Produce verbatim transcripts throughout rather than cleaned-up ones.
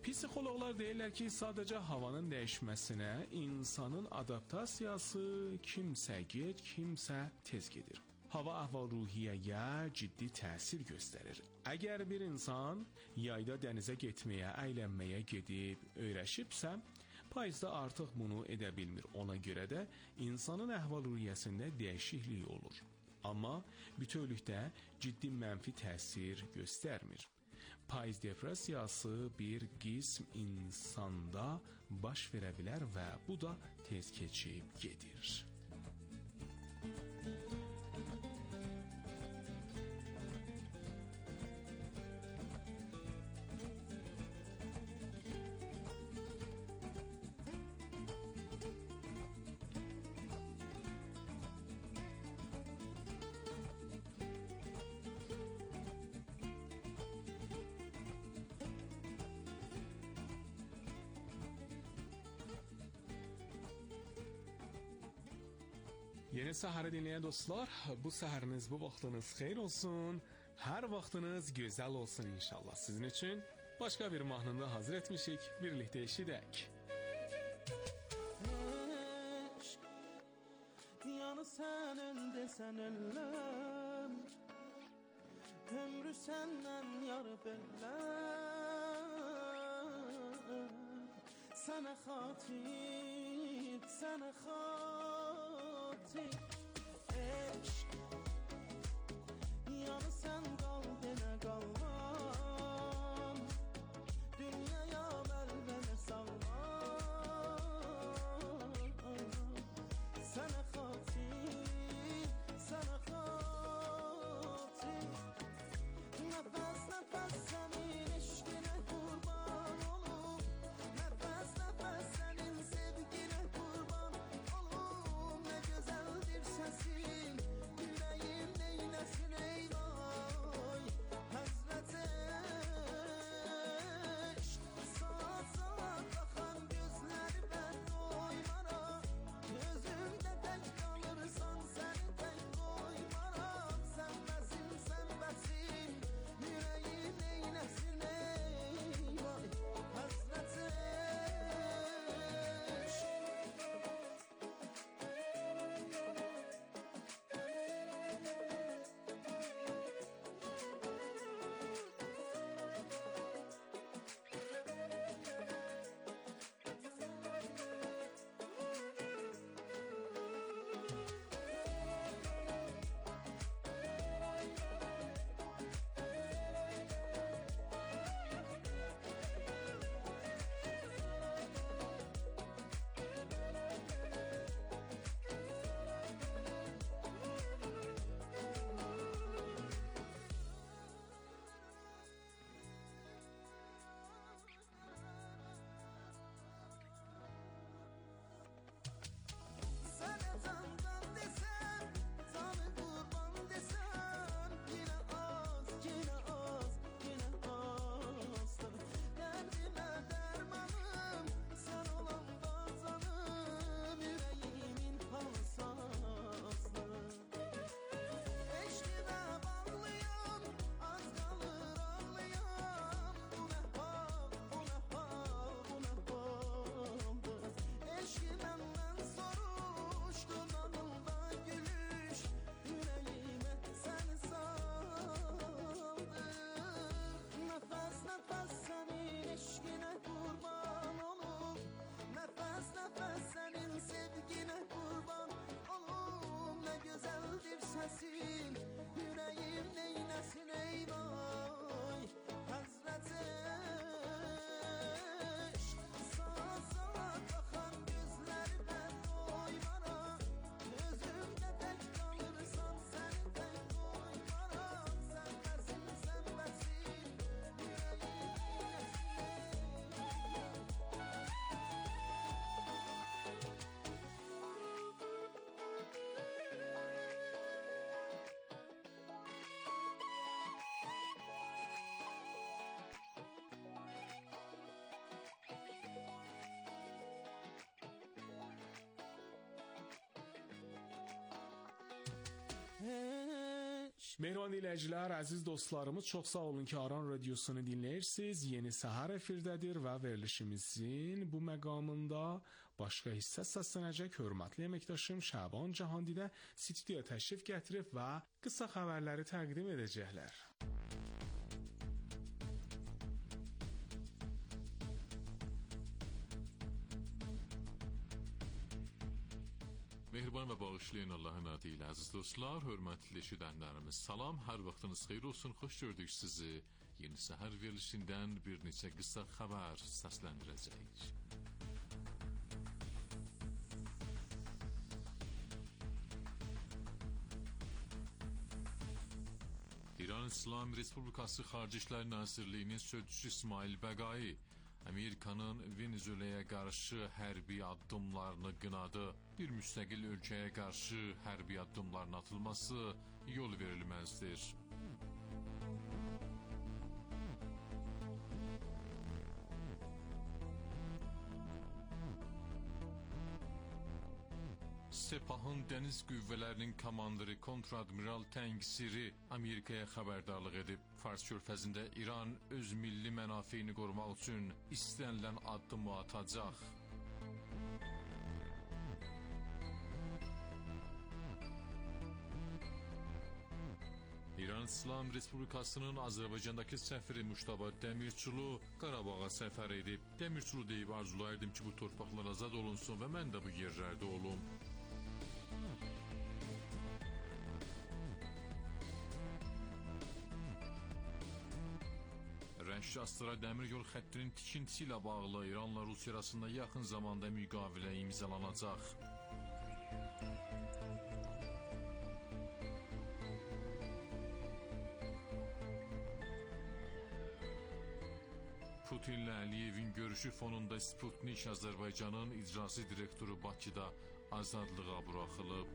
Psixoloqlar deyirlər ki, sadəcə havanın dəyişməsinə insanın adaptasiyası kimsə gec, kimsə tez gedir. Hava əhval-ruhiyyəyə ciddi təsir göstərir. Əgər bir insan yayda dənizə getməyə, əylənməyə gedib öyrəşibsə, payızda artıq bunu edə bilmir. Ona görə də insanın əhval-ruhiyyəsində dəyişiklik olur. Amma bütövlükdə ciddi mənfi təsir göstərmir. Payız depressiyası bir qism insanda baş verə bilər və bu da tez keçib gedir. Yeni səhəri dinleyen dostlar, bu səhəriniz, bu vaxtınız xeyir olsun, hər vaxtınız gözəl olsun inşallah. Sizin için başka bir mahnında hazır etmişik, birlikte eşidək. Eşq, yanı sən öldü, sən ölləm, ömrü səndən yarıb elləm, sənə xatir, sənə xatir. Eşq, yanı sən qal, denə qalmam, dünyaya məlvənə salmam, sənə xatir, sənə xatir. Nəfəs, nəfəs sənin eşqinə qurban olum, nəfəs, nəfəs sənin sevginə qurban olum. Nə gözəldir səsin, ürəyim neynəsin eyvah. Mehriban dinləyicilər, əziz dostlarımız, çox sağ olun ki, Aran Radiosunu dinləyirsiniz. Yeni səhər efirdədir və verilişimizin bu məqamında başqa hissə səslənəcək. Hörmətli əməkdaşım Şaban Cahandidə stüdiyoya təşrif gətirib və qısa xəbərləri təqdim edəcəklər. Mehriban və bağışlayın Allahın adı ilə əziz dostlar, hörmətli eşidənlərimiz, salam, hər vaxtınız xeyir olsun, xoş gördük sizi. Yeni səhər verilişindən bir neçə qısa xəbər səsləndirəcəyik. İran İslam Respublikası Xarici İşlər Nazirliyinin sözçüsü İsmail Bəqai Amerikanın Venezuelaya qarşı hərbi addımlarını qınadı. Bir müstəqil ölkəyə qarşı hərbi addımların atılması yol verilməzdir. Sepahın dəniz qüvvələrinin komandiri kontradmiral Təngşiri Amerikaya xəbərdarlıq edib. Fars körfəzində İran öz milli mənafeyini qorumaq üçün istənilən addımı atacaq. İran İslam Respublikasının Azərbaycandakı səfiri Muştaba Dəmirçulu Qarabağa səfər edib. Dəmirçulu deyib, arzulayırdım ki, bu torpaqlar azad olunsun və mən də bu yerlərdə olum. Rəşd-Astara dəmir yol xəttinin tikintisi ilə bağlı İranla Rusiya arasında yaxın zamanda müqavilə imzalanacaq. Putinlə Əliyevin görüşü fonunda Sputnik Azərbaycanın icrası direktoru Bakıda azadlığa buraxılıb.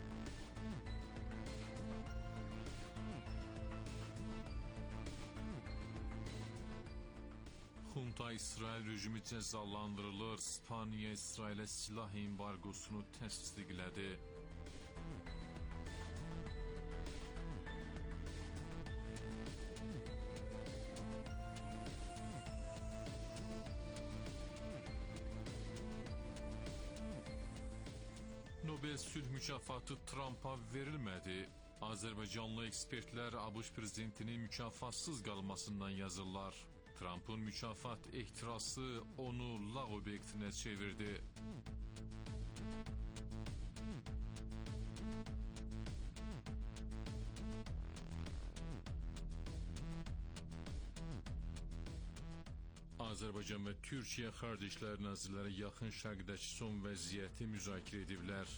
Xunta İsrail rejimi cəzalandırılır. İspaniya İsrailə silah embarqosunu təsdiqlədi. Nobel sülh mükafatı Trumpa verilmədi. Azərbaycanlı ekspertlər ABŞ prezidentinin mükafatsız qalmasından yazırlar. Trump'ın mükafat ehtirası onu lağ obyektinə çevirdi. Azərbaycan və Türkiyə Xarici İşlər Nazirləri yaxın şərqdəki son vəziyyəti müzakirə ediblər.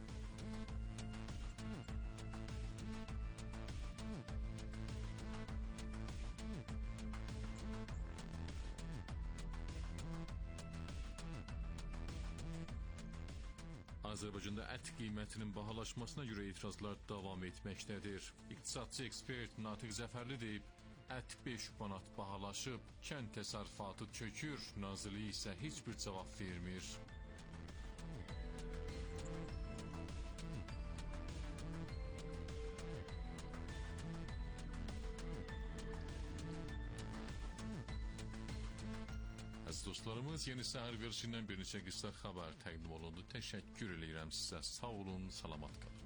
Azərbaycanda ət qiymətinin bahalaşmasına görə etirazlar davam etməkdədir. İqtisadçı ekspert Natiq Zəfərli deyib, ət beş manat bahalaşıb, kənd təsərrüfatı çökür, nazirlik isə heç bir cavab vermir. Əziz dostlarımız, yeni səhər verilişindən bir neçə qısa xəbər təqdim olundu. Təşəkkür edirəm sizə. Sağ olun, salamat qalın.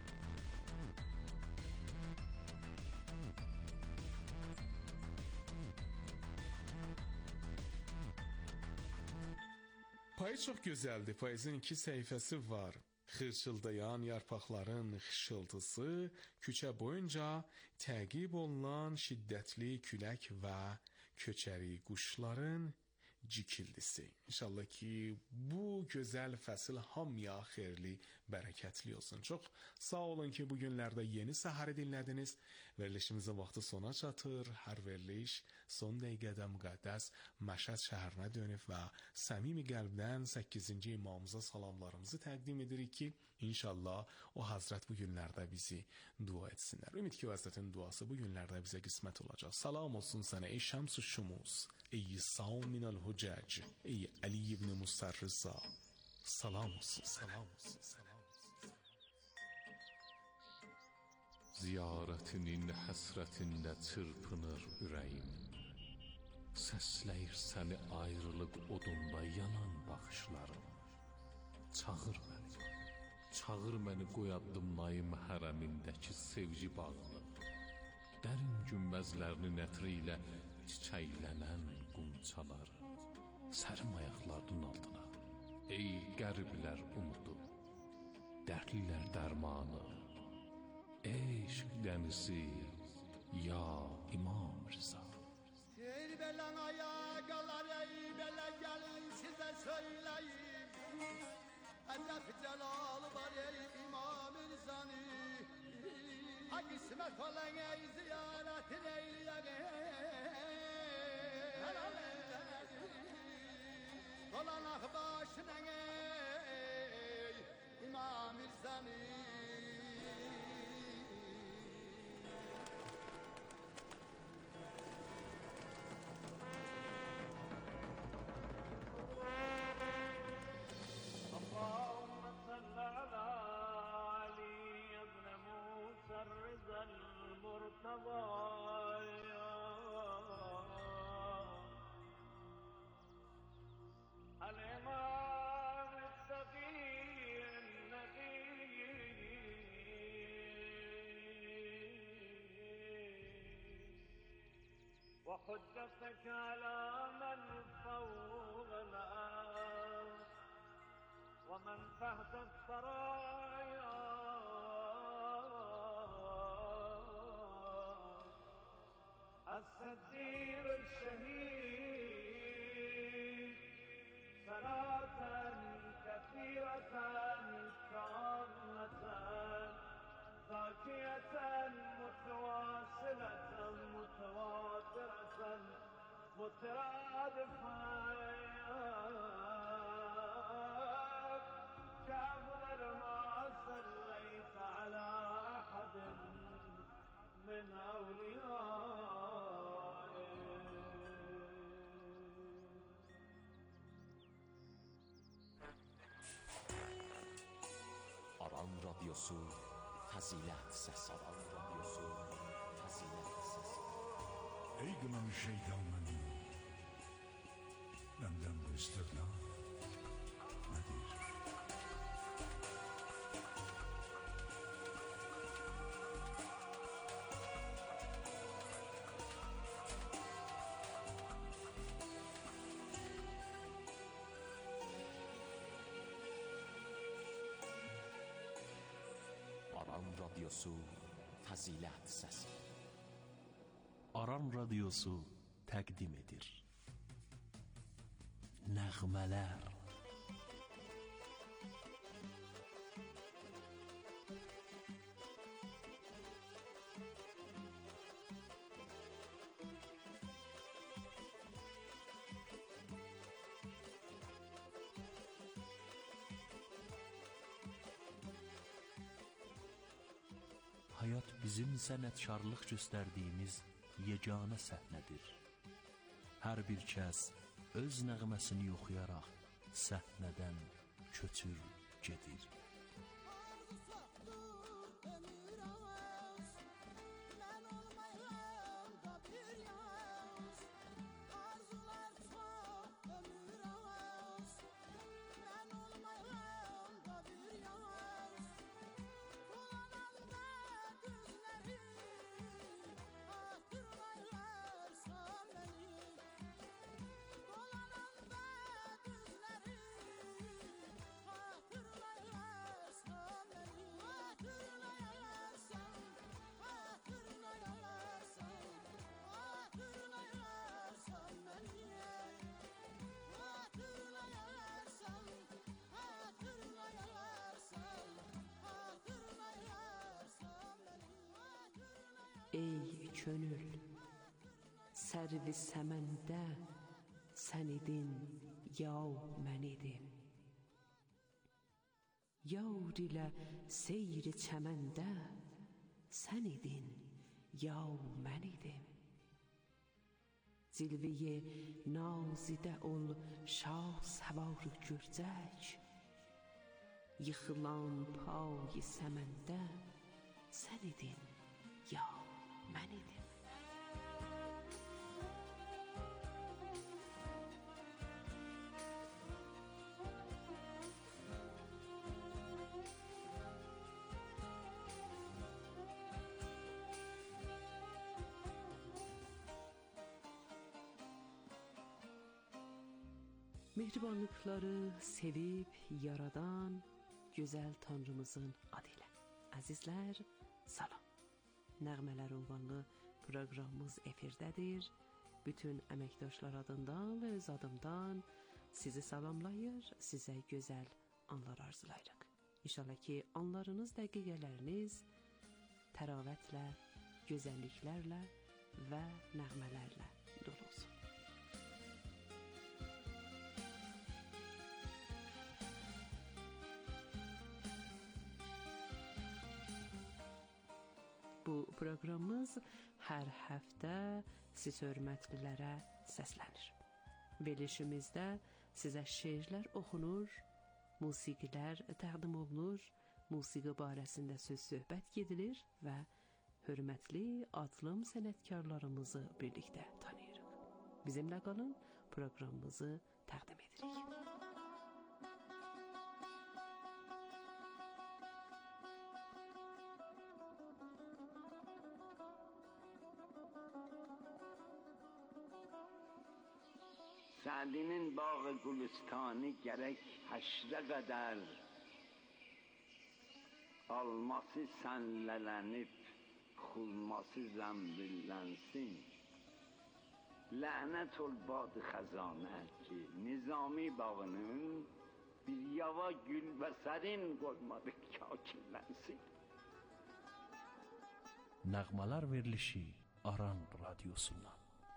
Payız çox gözəldir. Payızın iki səhifəsi var. Xırçıldayan yarpaqların xışıltısı, küçə boyunca təqib olunan şiddətli külək və köçəri quşların cikildisi. İnşallah ki bu gözəl fəsil hamıya xeyirli, bərəkətli olsun. Çox sağ olun ki bu günlərdə yeni səhəri dinlədiniz. Verilişimizin vaxtı sona çatır. Hər veriliş son dəqiqədə müqəddəs Məşəd şəhərinə dönüb və səmimi qəlbdən səkkizinci imamımıza salamlarımızı təqdim edirik ki, inşallah o Həzrət bu günlərdə bizi dua etsinlər. Ümid ki, o Həzrətin duası bu günlərdə bizə qismət olacaq. Salam olsun sənə ey Şəms-ü Şumus, ey Saminəl Hucac, ey Ali ibn Mustarriza. Salam olsun, salam olsun, salam olsun. Ziyarətinin həsrətində çırpınır ürəyim. Səsləyir səni ayrılıq odunda yanan baxışlarım. Çağır məni, çağır məni qoy addımlayım hərəmindəki sevgi bağını. Dərin günbəzlərinin ətri ilə çiçəklənən qumçaları. Sərim ayaqlarının altına, ey qəriblər umudu, dərdlilər dərmanı, eşq dənizi, ya İmam Rıza. Ey belen ayağa kalar ey bele gelin size söyleyeyim. Edep celalı var ey İmam Rıza'nı. Ha kısmet olan ey ziyaretin eyleyek. Dolanak başına ey İmam Rıza'nı. الإمام التقي النقي وحجتك على من فوق الأرض ومن تحت الثرايا السدير الشهيد صلاة كثيرة كاملة زاكية متواصلة متواترة مترادفة كأفضل ما صليت على أحد من أوليائك. Aran Radyosu Fazilet Sesi. Aran Radyosu Fazilet Sesi. Ey kınamış şeytanın benden bu istirna nedir? Aran Radyosu Fazilet Sesi. Aran Radyosu təqdim edir. Nəğmələr. Hayat bizim sənətkarlıq göstərdiyimiz yeganə səhnədir. Hər bir kəs öz nəğməsini yoxlayaraq səhnədən köçür gedir. Ey könül, sərvi səməndə sən idin, yav mən idim. Yar ilə seyri çəməndə sən idin, yav mən idim. Cilveyi nazidə ol şah səvarı gürcək, yıxılan pay səməndə sən idin, ya mən idim. Mehribanlıkları sevib yaradan gözəl Tanrımızın adıyla. Əzizlər, salam. Nəğmələr ünvanlı proqramımız efirdədir. Bütün əməkdaşlar adından və öz adımdan sizi salamlayır, sizə gözəl anlar arzulayırıq. İnşallah ki, anlarınız, dəqiqələriniz təravətlə, gözəlliklərlə və nəğmələrlə dolu olsun. Bu proqramımız hər həftə siz hörmətlilərə səslənir. Verilişimizdə sizə şeirlər oxunur, musiqilər təqdim olunur, musiqi barəsində söz-söhbət gedilir və hörmətli adlım sənətkarlarımızı birlikdə tanıyırıq. Bizimlə qalın, proqramımızı təqdim edirik. Sa'dinin باغ گلستانی gerek haşre kadar alması senlelenip xulması zembirlensin. Lanet ol bad xazanə ki Nizami bağının bir yava gül ve serin koymadı kakirlensin. Nəğmələr verilişi Aran Radyosu'ndan.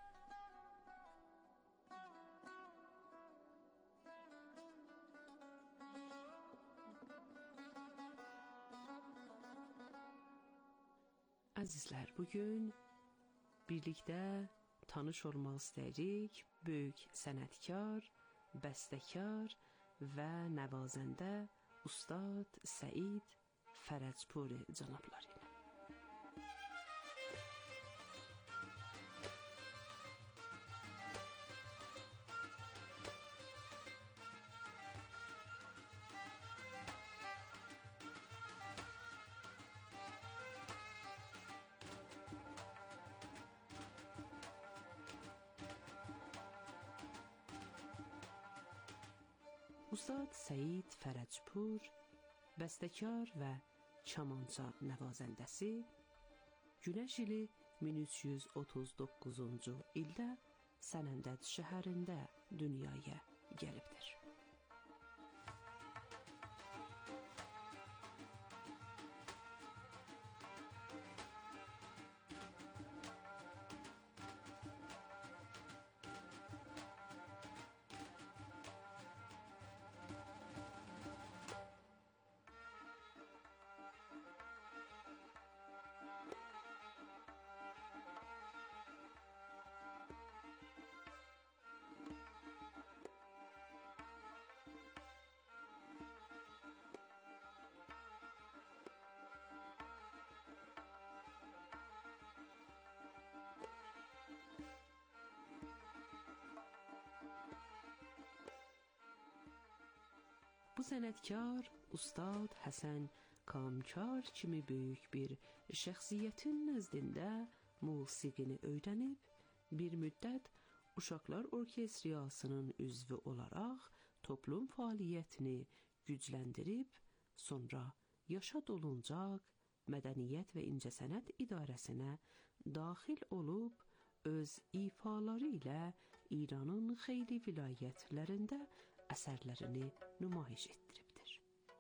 Əzizlər, bugün birlikdə tanış olmaq istəyirik böyük sənətkar, bəstəkar və nəvazəndə Ustad Səid Fərəcpuri cənabları ilə. Ustad Səid Fərəcpur, bəstəkar və kamança nəvazəndəsi, Günəş ili min üç yüz otuz doqquzuncu ildə Sənəndəd şəhərində dünyaya gəlibdir. Bu sənətkar Ustad Həsən Kamkar kimi böyük bir şəxsiyyətin nəzdində musiqini öyrənib, bir müddət Uşaqlar Orkestriyasının üzvü olaraq toplum fəaliyyətini gücləndirib, sonra Yaşad Oluncaq Mədəniyyət və İncəsənət İdarəsinə daxil olub, öz ifaları ilə İranın xeyli vilayətlərində əsərlərini nümayiş etdiribdir.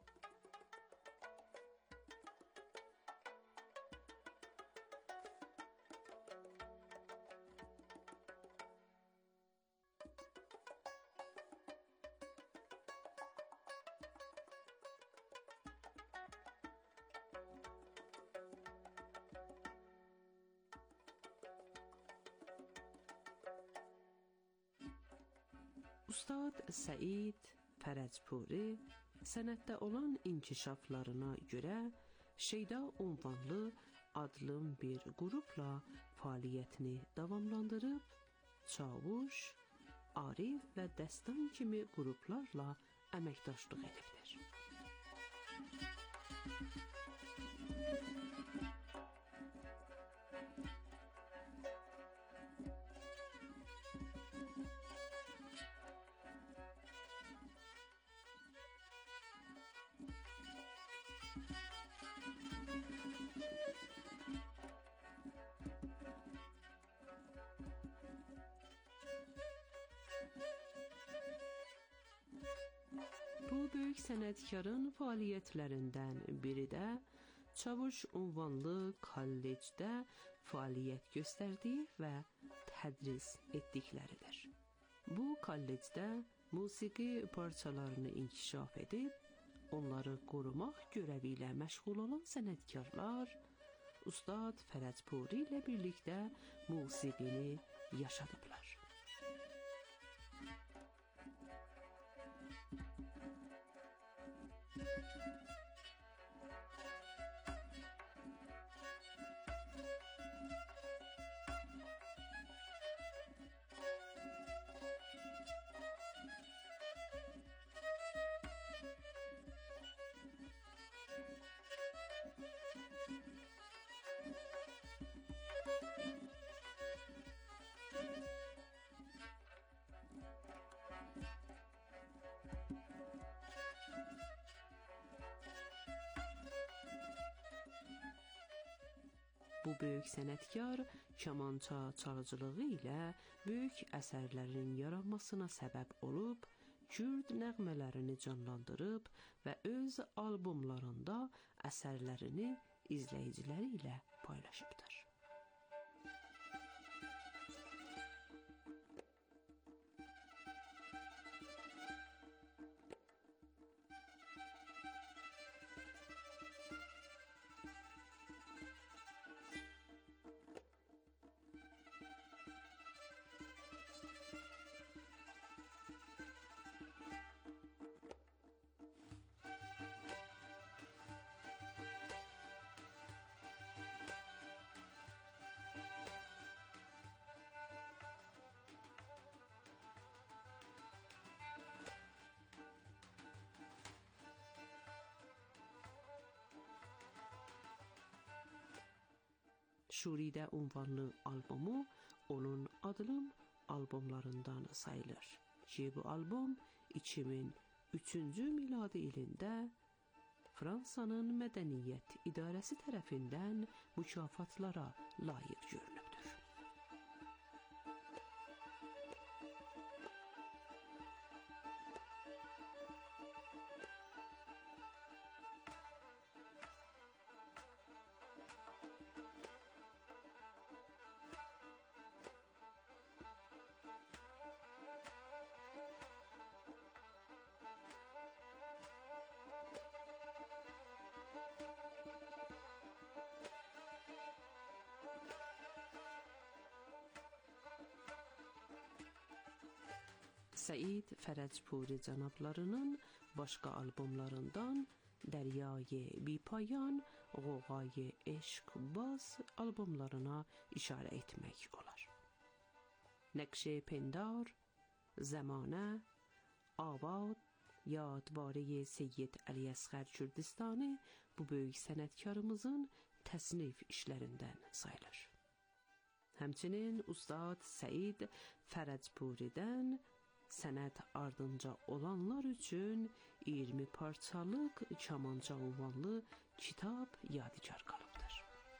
Ustad Səid Fərəcpuri sənətdə olan inkişaflarına görə Şeyda ünvanlı adlı bir grupla fəaliyyətini davamlandırıb, Çavuş, Arif və Dəstan kimi qruplarla əməkdaşlıq edibdir. Bu böyük sənətkarın fəaliyyətlərindən biri də Çavuş ünvanlı kollecdə fəaliyyət göstərdiyi və tədris etdikləridir. Bu kollecdə musiqi parçalarını inkişaf edib, onları qorumaq görəvi ilə məşğul olan sənətkarlar Ustad Fərəcpuri ilə birlikdə musiqini yaşadıblar. Bu böyük sənətkar kamança çalıcılığı ilə böyük əsərlərin yaranmasına səbəb olub, Kürd nəğmələrini canlandırıb və öz albomlarında əsərlərini izləyiciləri ilə paylaşıbdır. Şuridə ünvanlı albomu onun adlı albomlarından sayılır ki, bu albom iki min üçüncü miladi ilində Fransanın Mədəniyyət İdarəsi tərəfindən mükafatlara layiq görülübdür. Səid Fərəcpuri cənablarının başqa albomlarından Dəryayı Bipayan, Qoğayı Eşq Baz albomlarına işarə etmək olar. Nəqş-i Pendar, Zəmanə, Avad, Yadvarı Seyyid Əli Əsğər Kürdistani bu böyük sənətkarımızın təsnif işlərindən sayılır. Həmçinin Ustad Səid Fərəcpuridən sənət ardınca olanlar üçün iyirmi parçalıq kamanca ünvanlı kitab yadigar qalıbdır.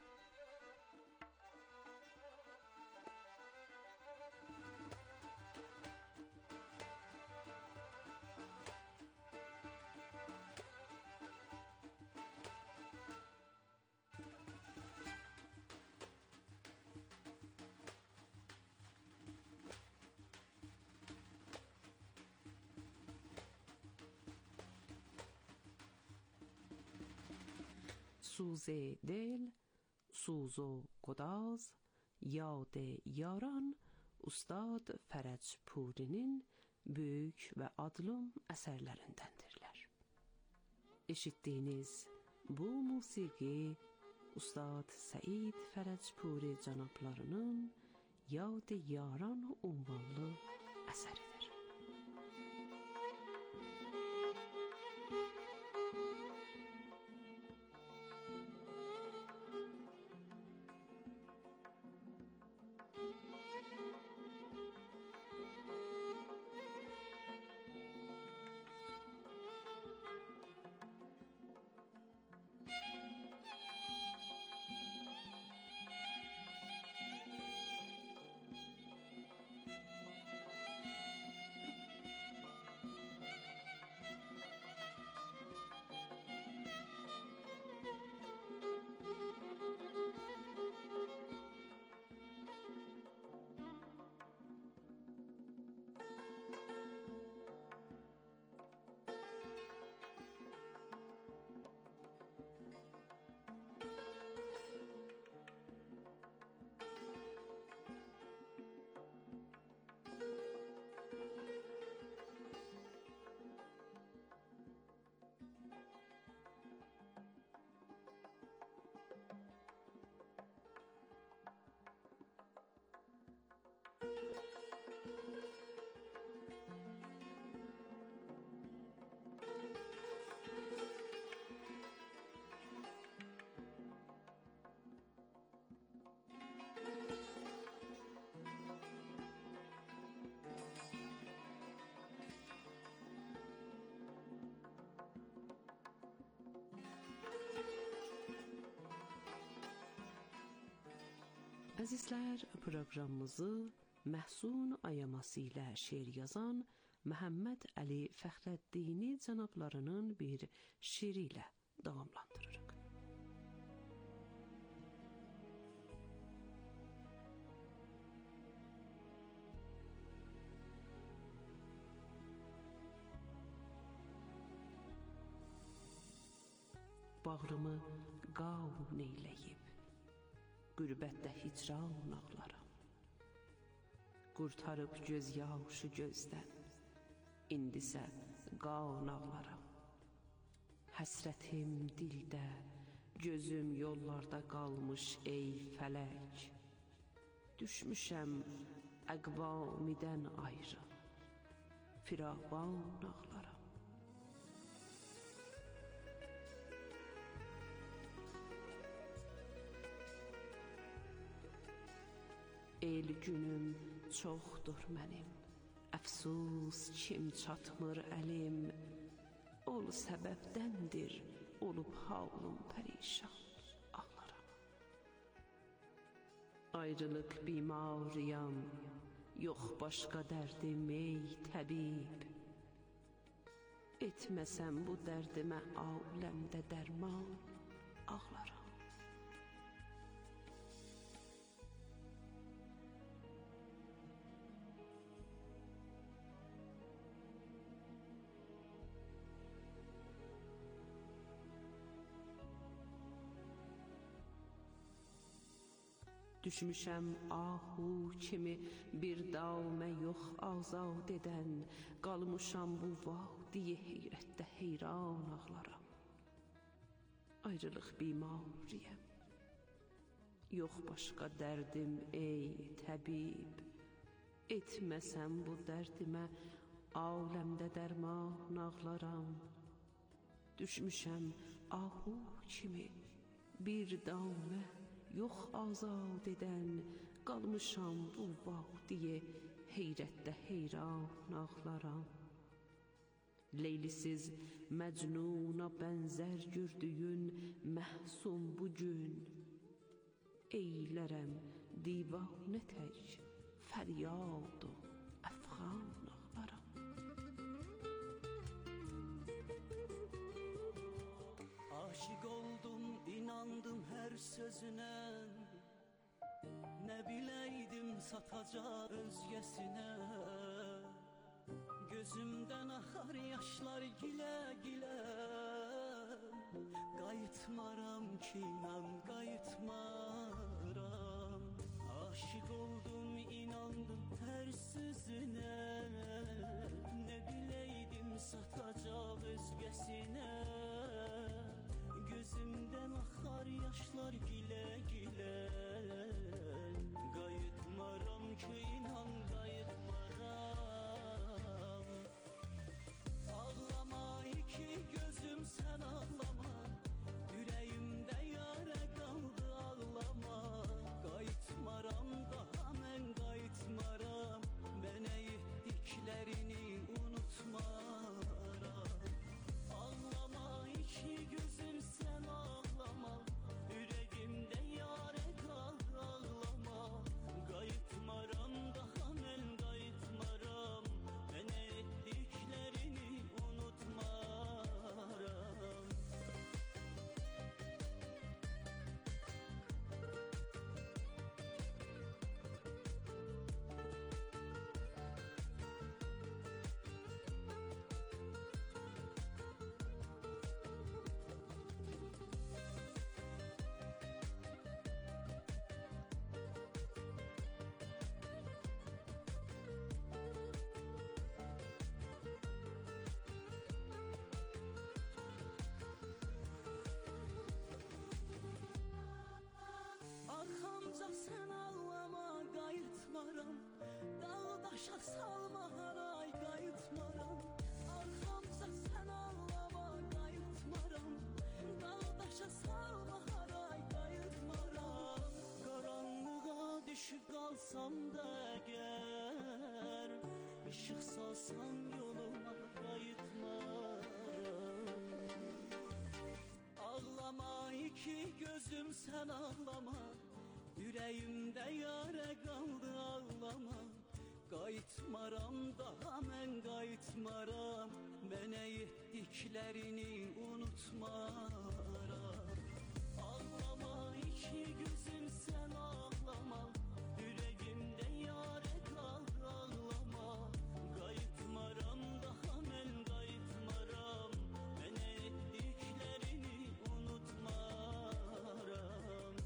سوز دل، سوز و گداز، yad yaran Ustad Fərəcpurinin böyük və adlım əsərlərindəndirlər. Eşitdiyiniz bu musiqi Ustad Səid Fərəcpuri cənablarının Yad-ı Yaran ünvanlı əsəridir. Əzizlər, proqramımızı Məhsun ayaması ilə şeir yazan Məhəmməd Əli Fəxrəddini cənablarının bir şiiri ilə davamlandırırıq. Bağrımı qavun eyləyib, qürbətdə hicran ağlaram. Qurtarıb göz yaşı gözdən, indisə qan ağlaram. Həsrətim dildə, gözüm yollarda qalmış ey fələk. Düşmüşəm əqvamidən ayrı, firavan ağlaram. El günüm çoxdur mənim, əfsus kim çatmır əlim. Ol səbəbdəndir, olub halım pərişan, ağlaram. Ayrılıq bimarıyam, yox başqa dərdim ey təbib. Etməsəm bu dərdimə aləmdə dərman, ağlaram. Düşmüşəm ahu kimi bir damə yox azad edən, qalmışam bu vadiyə heyrətdə heyran ağlaram. Ayrılıq bimariyəm, yox başqa dərdim ey təbib. Etməsəm bu dərdimə aləmdə dərman ağlaram. Düşmüşəm ahu kimi bir damə yox azad edən, qalmışam bu vadiyə heyrətdə heyran ağlaram. Leylisiz məcnuna bənzər gördüyün məhsun bugün, eylərəm divanə tək fəryad o əfğan ağlaram. Aşık oldum, inandım her sözüne. Ne bileydim satacak özgesine. Gözümden akar yaşlar gile gile. Qayıtmaram ki inan, qayıtmaram. Aşık oldum, inandım her sözüne. Ne bileydim satacak özgesine. Gözümden akar yaşlar daşa salma haray qayıtmaram arxamca sən ağlama qayıtmaram dağ daşa salma haray qayıtmaram qaranlığa düşüb qalsam da əgər işıq salsan yoluma qayıtmaram ağlama iki gözüm sən ağlama ürəyimdə yarə qaldı ağlama qayıtmaram daha mən qayıtmaram mənə etdiklərini unutmaram ağlama iki gözüm sən ağlama ürəyimdə yarə qaldı ağlama qayıtmaram daha mən qayıtmaram mənə etdiklərini unutmaram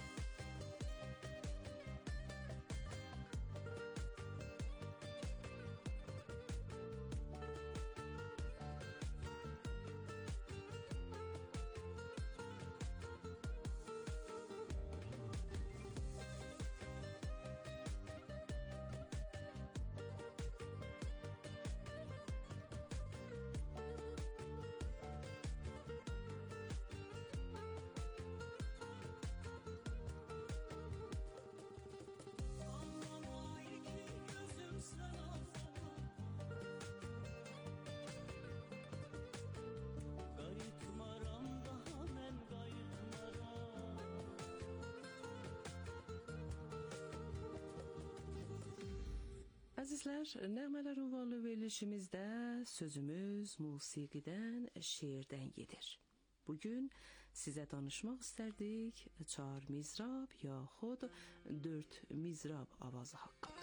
Əzizlər, Nəğmələr ünvanlı verilişimizdə sözümüz musiqidən, şeirdən gedir. Bugün sizə danışmaq istərdik çar mizrab yaxud dörd mizrab avazı haqqında.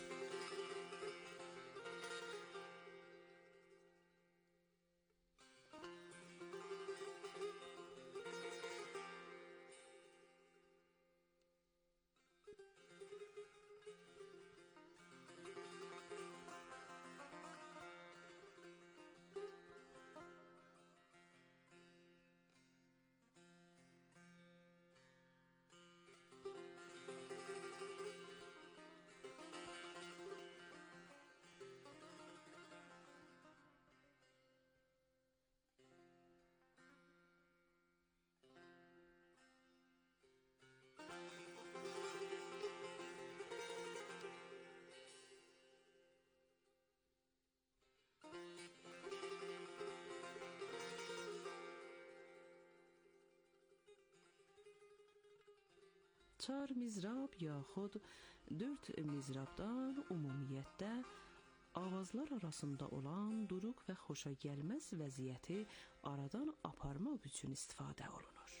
Çar mizrab yaxud dörd mizrabdan ümumiyyətdə avazlar arasında olan duruq və xoşa gəlməz vəziyyəti aradan aparmaq üçün istifadə olunur.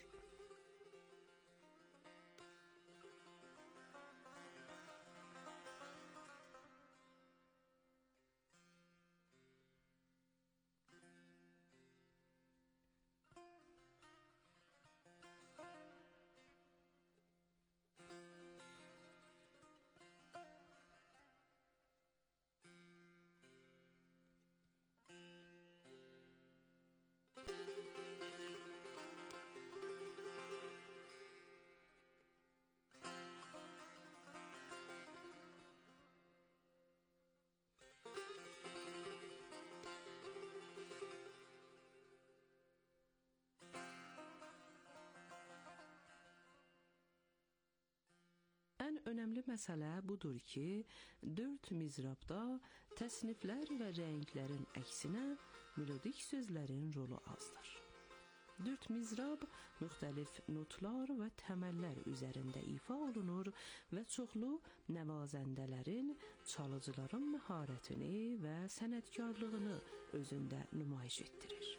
Ən önəmli məsələ budur ki, dörd mizrabda təsniflər və rənglərin əksinə melodik sözlərin rolu azdır. Dörd mizrab müxtəlif notlar və təməllər üzərində ifa olunur və çoxlu nəvazəndələrin, çalıcıların məharətini və sənətkarlığını özündə nümayiş etdirir.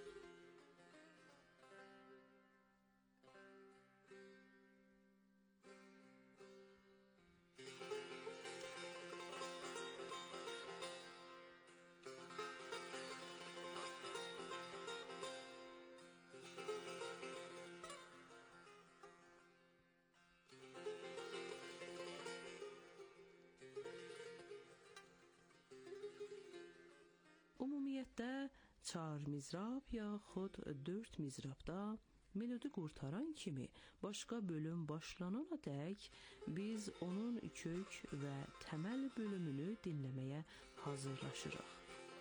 Ümumiyyətdə çar mizrab yaxud dörd mizrabda Melodi qurtaran kimi başqa bölüm başlanana dək biz onun kök və təməl bölümünü dinləməyə hazırlaşırıq.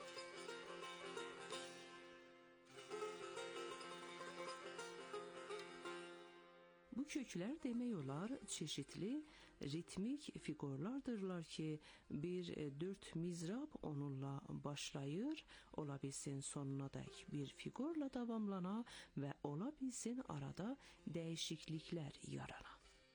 Bu köklər demək olar çeşitli ritmik fiqurlardırlar ki, bir dörd mizrab onunla başlayır, ola bilsin sonuna dək bir fiqurla davamlana və ola bilsin arada dəyişikliklər yarana.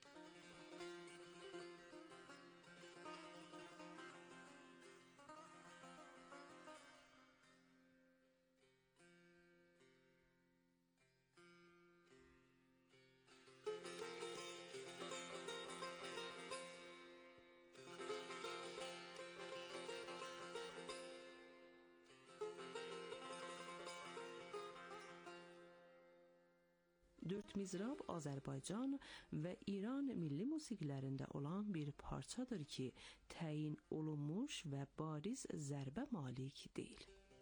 Dörd mizrab Azərbaycan və İran milli musiqilərində olan bir parçadır ki, təyin olunmuş və bariz zərbə malik deyil.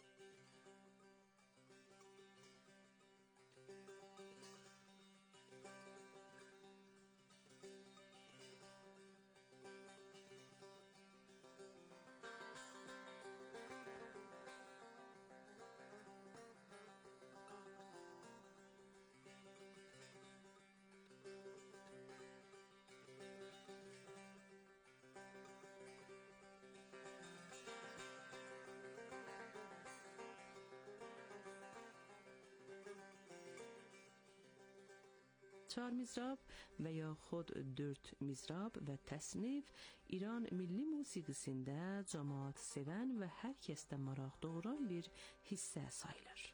Çar mizrab və yaxud dörd mizrab və təsnif İran milli musiqisində cəmaat sevən və hər kəsdə maraq doğuran bir hissə sayılır.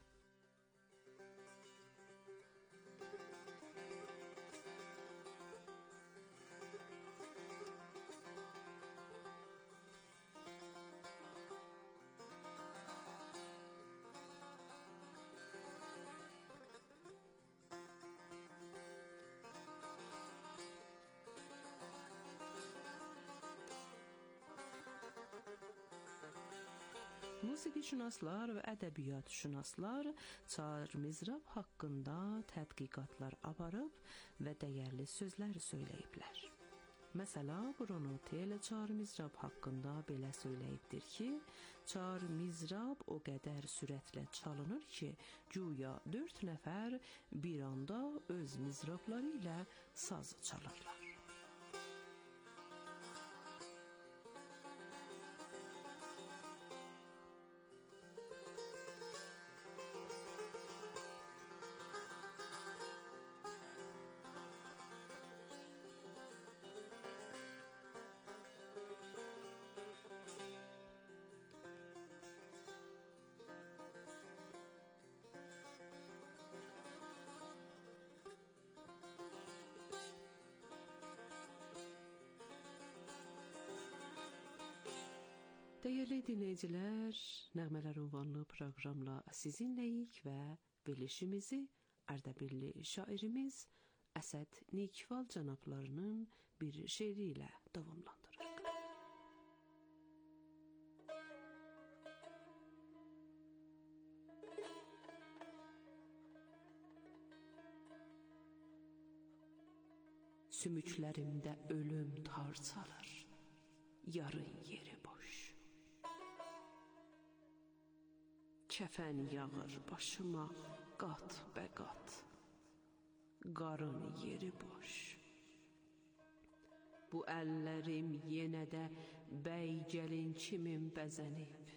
Musiqişünaslar və ədəbiyyatşünaslar çar mizrab haqqında tədqiqatlar aparıb və dəyərli sözlər söyləyiblər. Məsəla, Bruno Tel çar mizrab haqqında belə söyləyibdir ki, çar mizrab o qədər sürətlə çalınır ki, güya dörd nəfər bir anda öz mizrabları ilə saz çalırlar. Dəyərli dinləyicilər, Nəğmələr ünvanlı proqramla sizinləyik və verilişimizi Ərdəbilli şairimiz Əsəd Nikval cənablarının bir şeiri ilə davamlandırırıq. Sümüklərimdə ölüm tarçalır, yarın yeri boş. Kəfən yağır başıma qat bə qat, qarın yeri boş. Bu əllərim yenə də bəy gəlin kimin bəzənib,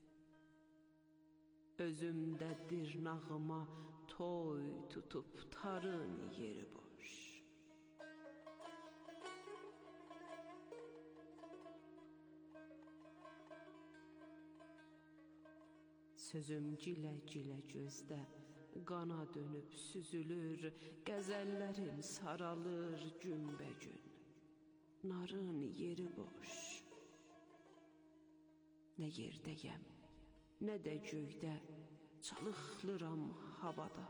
özümdə dirnağıma toy tutub tarın yeri boş. Sözüm gilə-gilə gözdə, qana dönüb süzülür, qəzəllərim saralır günbə-gün, narın yeri boş. Nə yerdəyəm, nə də göydə, çalıxlıram havada.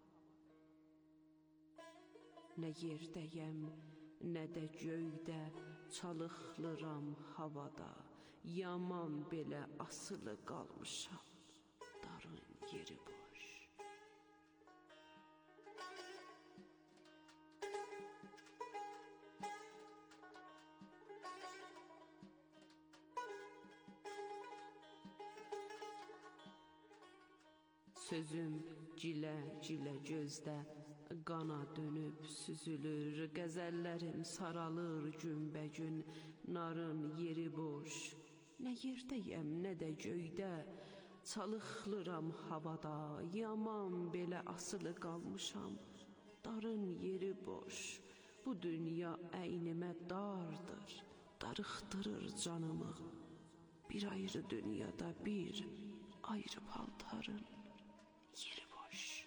Nə yerdəyəm, nə də göydə, çalıxlıram havada, yaman belə asılı qalmışam, darın yeri boş. Sözüm cilə-cilə gözdə, qana dönüb süzülür, qəzəllərim saralır günbəgün, narın yeri boş. Nə yerdəyəm, nə də göydə, çalıxlıram havada, yaman belə asılı qalmışam, darın yeri boş. Bu dünya əynimə dardır, darıxdırır canımı. Bir ayrı dünyada bir ayrı paltarın yeri boş.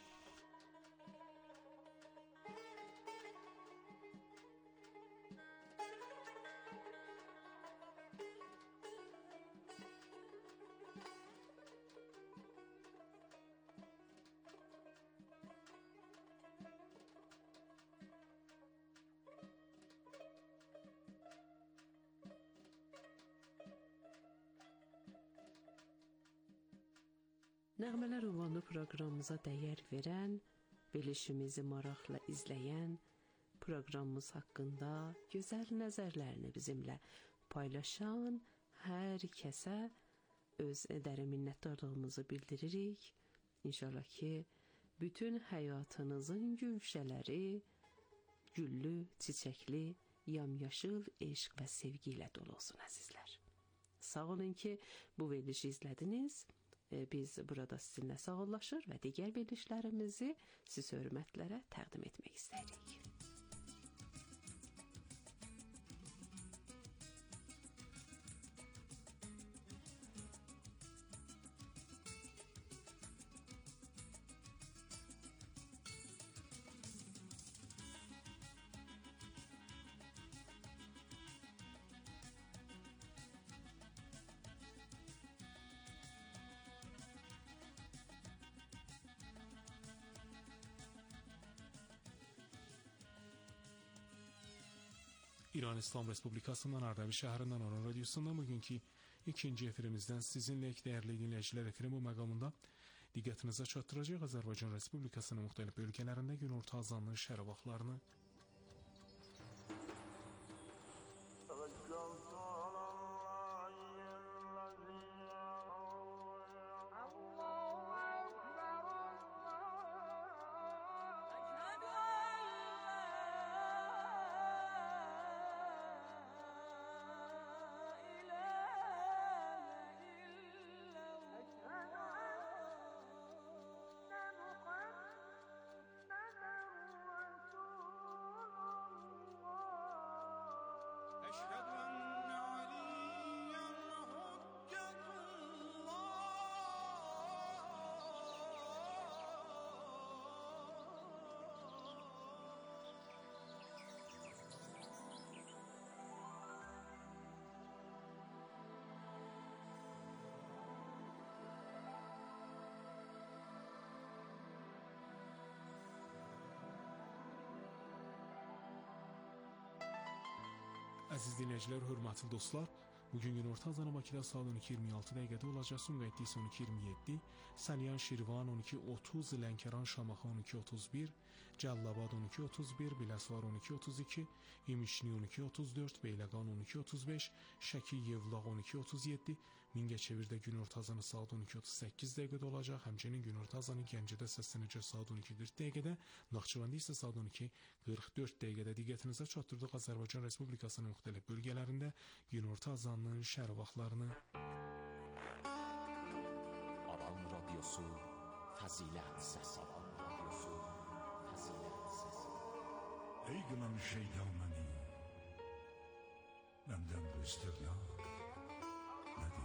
Nəğmələr ünvanlı proqramımıza dəyər verən, verilişimizi maraqla izləyən, proqramımız haqqında gözəl nəzərlərini bizimlə paylaşan hər kəsə öz dərin minnətdarlığımızı bildiririk. İnşallah ki, bütün həyatınızın gülşələri güllü, çiçəkli, yamyaşıl eşq və sevgi ilə dolu olsun əzizlər. Sağ olun ki, bu verilişi izlədiniz. Biz burada sizinlə sağollaşır və digər verilişlərimizi siz hörmətlərə təqdim etmək istəyirik. İran İslam Respublikası'ndan Ardabil şəhərindən Aran radyosundan bugünkü ikinci efirimizdən sizinlə dəyərli dinləyicilər efirin bu məqamında diqqətinizə çatdıracaq Azərbaycan Respublikasının müxtəlif bölgələrində günorta azanlığın şərq vaxtlarını. Əziz dinləyicilər, hörmətli dostlar, bugün günorta azanı Bakıda saat on iki iyirmi altı dəqiqədə olacaq. Sumqayıtda isə on iki iyirmi yeddi, Salyan, Şirvan on iki otuz, Lənkəran, Şamaxı on iki otuz bir, Cəllabad on iki otuz bir, Biləsuvar on iki otuz iki, İmişli on iki otuz dörd, Beyləqan on iki otuz beş, Şəki, Yevlaq on iki otuz yeddi, Mingəçevirdə günorta azanı saat on iki otuz səkkiz dəqiqədə olacaq. Həmçinin günorta azanı Gəncədə səslənəcək saat on iki qırx dəqiqədə, Naxçıvanda isə saat on iki qırx dörd dəqiqədə. Diqqətinizə çatdırdıq Azərbaycan Respublikasının müxtəlif bölgələrində günorta azanlığın şərq vaxtlarını. Aran radyosu Fəzilət səsi. Aran radyosu Fəzilət səsi. Ey qınan şeyda məni, məndən bu istirna nədir?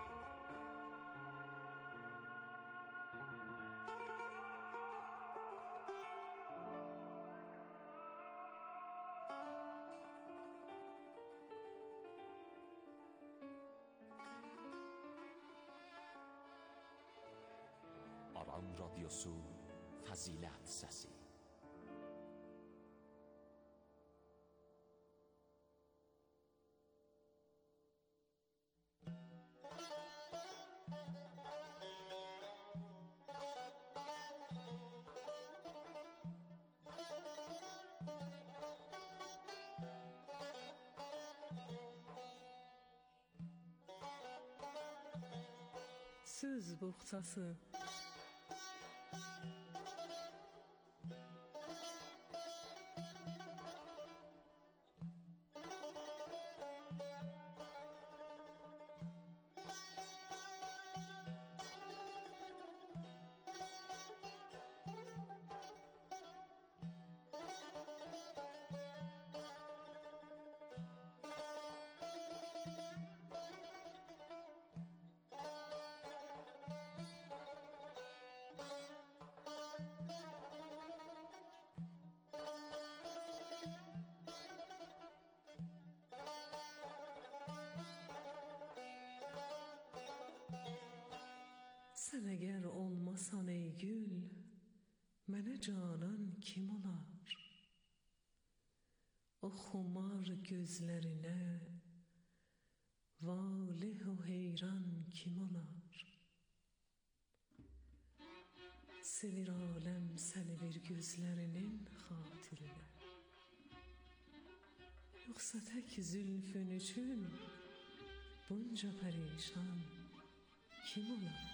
Aran radyosu Fəzilət səsi. Söz boğçası. Sən əgər olmasan ey gül, mənə canan kim olar? O xumar gözlərinə valeh o heyran kim olar? Sevir aləm səni bir gözlərinin xatirinə, yoxsa tək zülfün üçün bunca pərişan kim olar?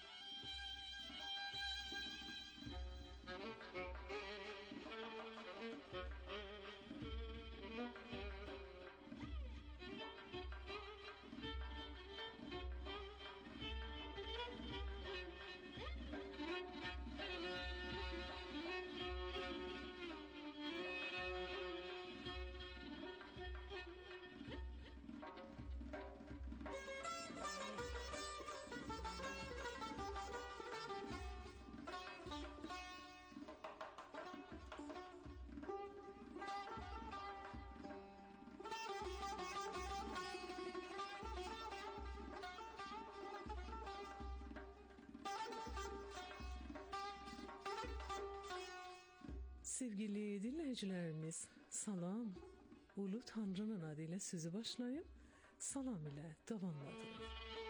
Sevgili dinləyicilərimiz, salam. Ulu Tanrının adı ilə sözü başlayıb, salam ilə davamladırıq.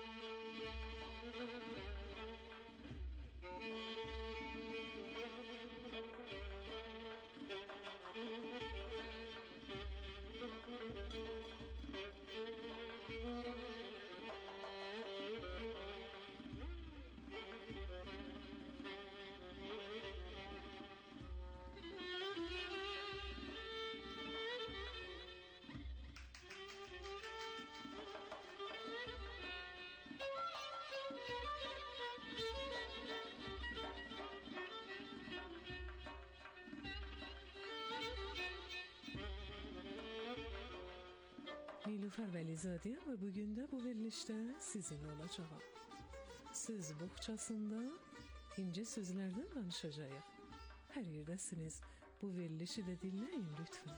Nilüfer Vəlizadəyəm və bugün də bu verilişdə sizin olacağım. Söz boğçasında ince sözlərdən danışacağıq. Hər yerdəsiniz, bu verilişi də dinləyin lütfen.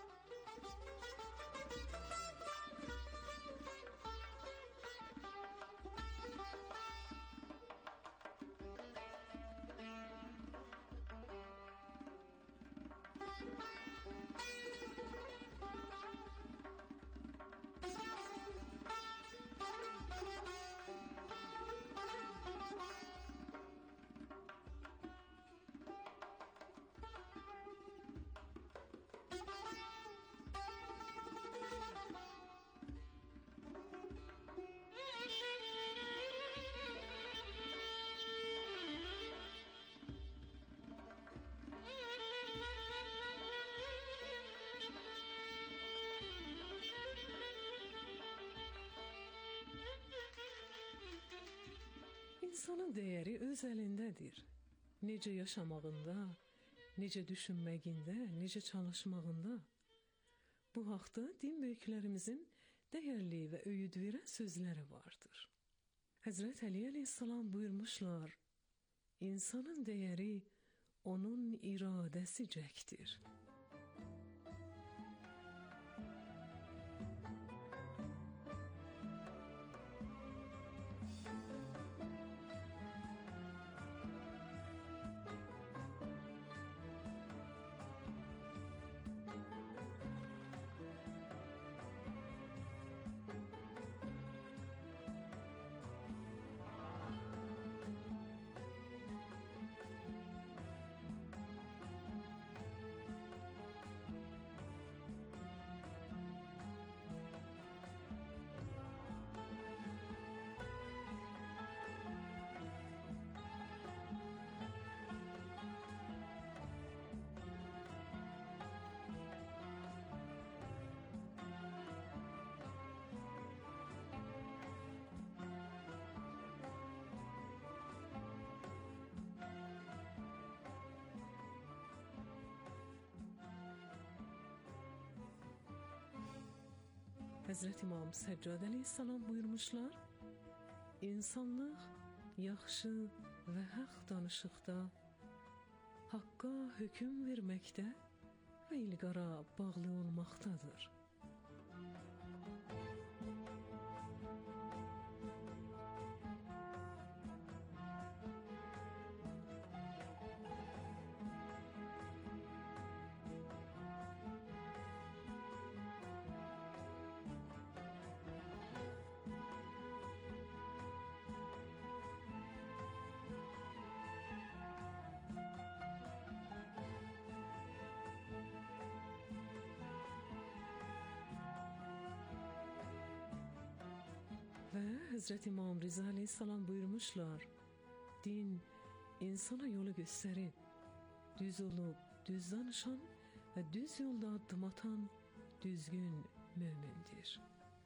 İnsanın dəyəri öz əlindədir. Necə yaşamağında, necə düşünməyində, necə çalışmağında. Bu haqda din böyüklərimizin dəyərli və öyüd verən sözləri vardır. Həzrət Əli əleyhissalam buyurmuşlar, insanın dəyəri onun iradəsicəkdir. Həzrət İmam Səccad əleyhissalam buyurmuşlar, insanlıq yaxşı və haqq danışıqda, haqqa hökm verməkdə və ilqara bağlı olmaqdadır. Və Həzrət İmam Riza Aleyhisselam buyurmuşlar, din insana yolu göstərir. Düz olub, düz danışan və düz yolda addım atan düzgün mümindir.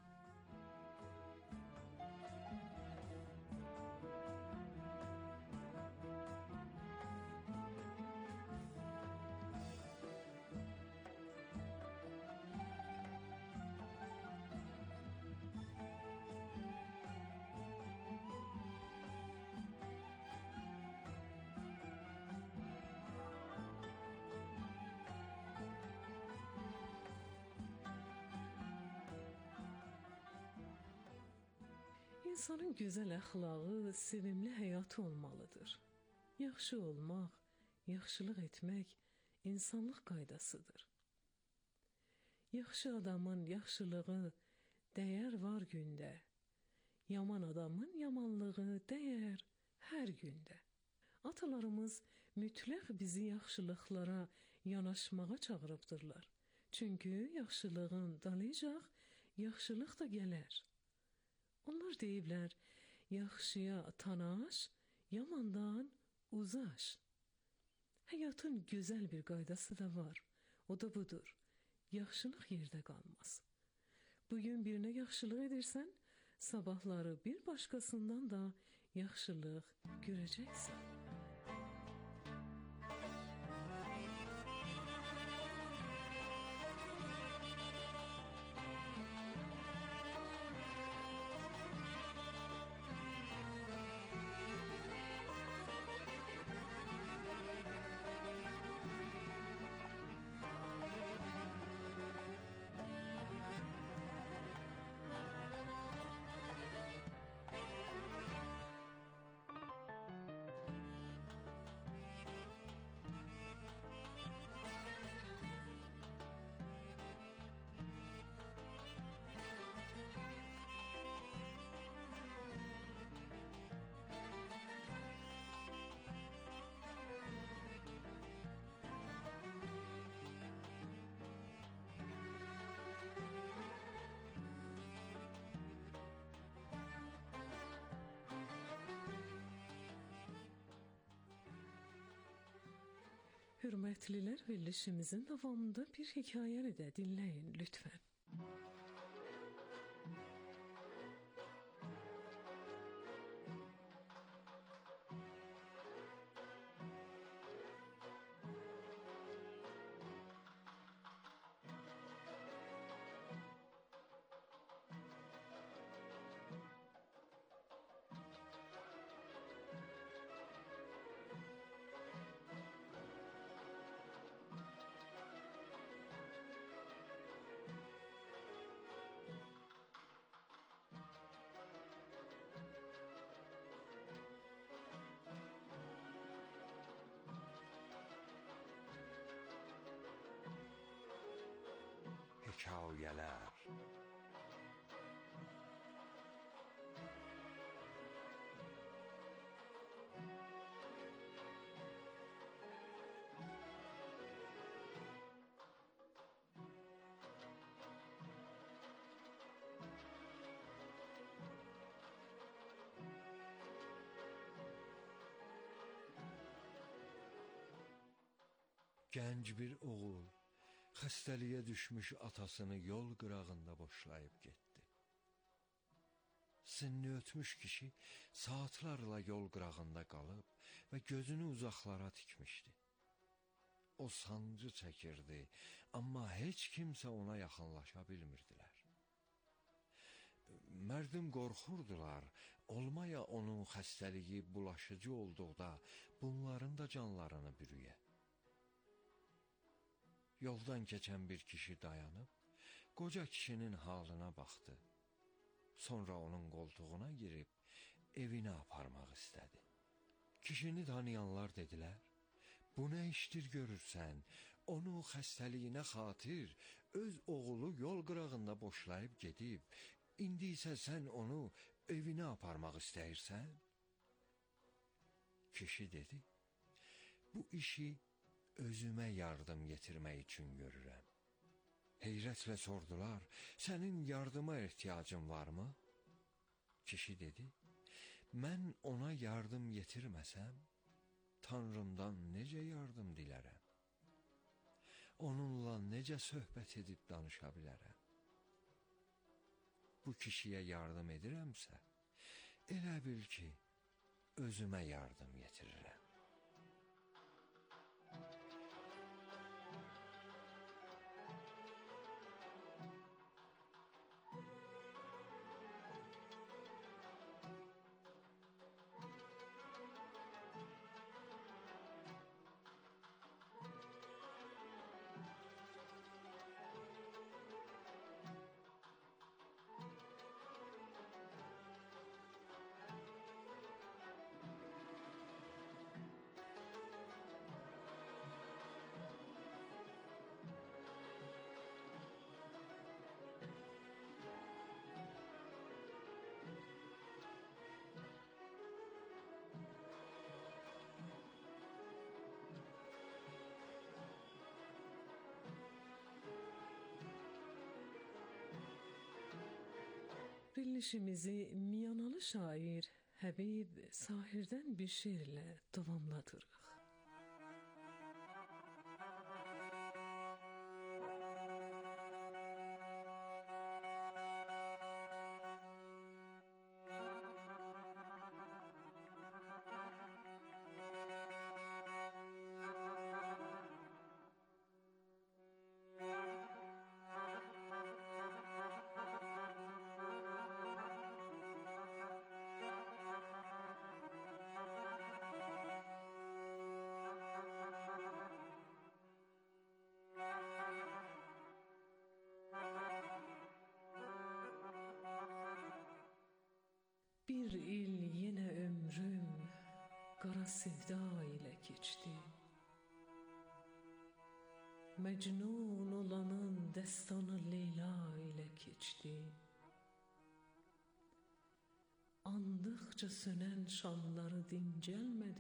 İnsanın gözəl əxlaqı, sevimli həyatı olmalıdır. Yaxşı olmaq, yaxşılıq etmək insanlıq qaydasıdır. Yaxşı adamın yaxşılığı dəyər var gündə. Yaman adamın yamanlığı dəyər hər gündə. Atalarımız mütləq bizi yaxşılıqlara yanaşmağa çağırıbdırlar. Çünki yaxşılığın dalayacaq, yaxşılıq da gələr. Onlar deyiblər, yaxşıya tanaş, yamandan uzaş. Həyatın gözəl bir qaydası da var. O da budur. Yaxşılıq yerdə qalmaz. Bugün birinə yaxşılıq edirsən, sabahları bir başqasından da yaxşılıq görəcəksən. Hürmətlilər, verilişimizin davamında bir hekayəni də dinləyin lütfən. Hekayələr. Gənc bir oğul xəstəliyə düşmüş atasını yol qırağında boşlayıb getdi. Sinni ötmüş kişi saatlarla yol qırağında qalıb və gözünü uzaqlara tikmişdi. O sancı çəkirdi, amma heç kimsə ona yaxınlaşa bilmirdilər. Mərdim qorxurdular, olmaya onun xəstəliyi bulaşıcı olduqda bunların da canlarını bürüyə. Yoldan keçən bir kişi dayanıb, qoca kişinin halına baxdı. Sonra onun qoltuğuna girib, evinə aparmaq istədi. Kişini tanıyanlar dedilər, bu nə işdir görürsən, onun xəstəliyinə xatir, öz oğlu yol qırağında boşlayıb gedib, indi isə sən onu evinə aparmaq istəyirsən? Kişi dedi, bu işi özümə yardım getirmək üçün görürəm. Heyrətlə sordular, sənin yardıma ehtiyacın varmı? Kişi dedi, mən ona yardım yetirməsəm, Tanrımdan necə yardım dilərəm? Onunla necə söhbət edib danışa bilərəm? Bu kişiyə yardım edirəmsə, elə bil ki, özümə yardım yetirirəm. Verilişimizi Miyanalı şair Həbib Sahir'dən bir şeirlə davamladırıq. Bir il yenə ömrüm qara sevda ilə keçdi. Məcnun olanın dəstanı Leyla ilə keçdi. Andıqca sönən şamları dincəlmədi